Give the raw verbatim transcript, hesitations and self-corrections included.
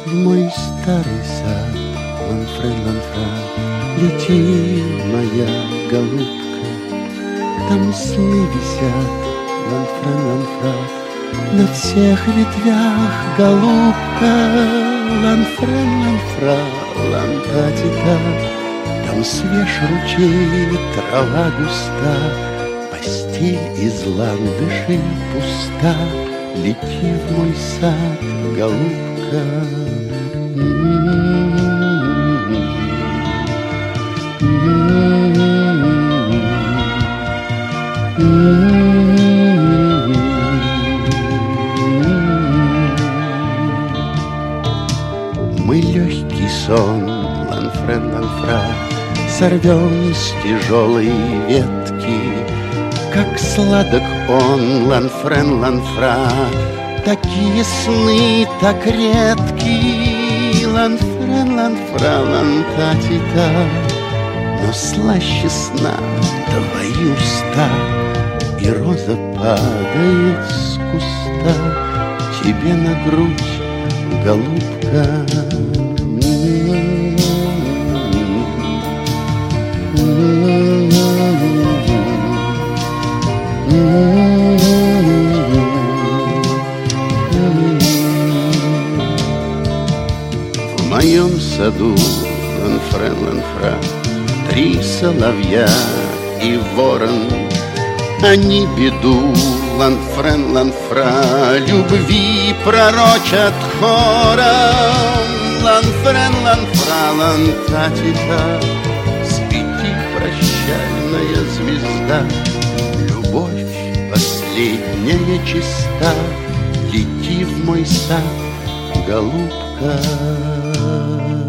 в мой старый сад, ланфрен, ланфра, лети, моя голубка. Там сны висят, ланфрен, ланфра, на всех ветвях, голубка. Ланфрен, ланфра, лантатита, там свеж ручей, трава густа, постель из ландышей пуста. Лети в мой сад, голубка. Мы легкий сон, ланфрен, ланфра, сорвем с тяжелой ветки. Как сладок он, ланфрен, ланфра, такие сны так редки. Ланфрен, ланфра, лантатита, но слаще сна твои уста. И роза падает с куста тебе на грудь, голубка. В моем саду, ланфрен, ланфра, три соловья и ворон. Они беду, ланфрен, ланфра, любви пророчат хором. Ланфрен, ланфра, лантатита, свети, прощальная звезда. Любовь последняя чиста, лети в мой сад, голубка.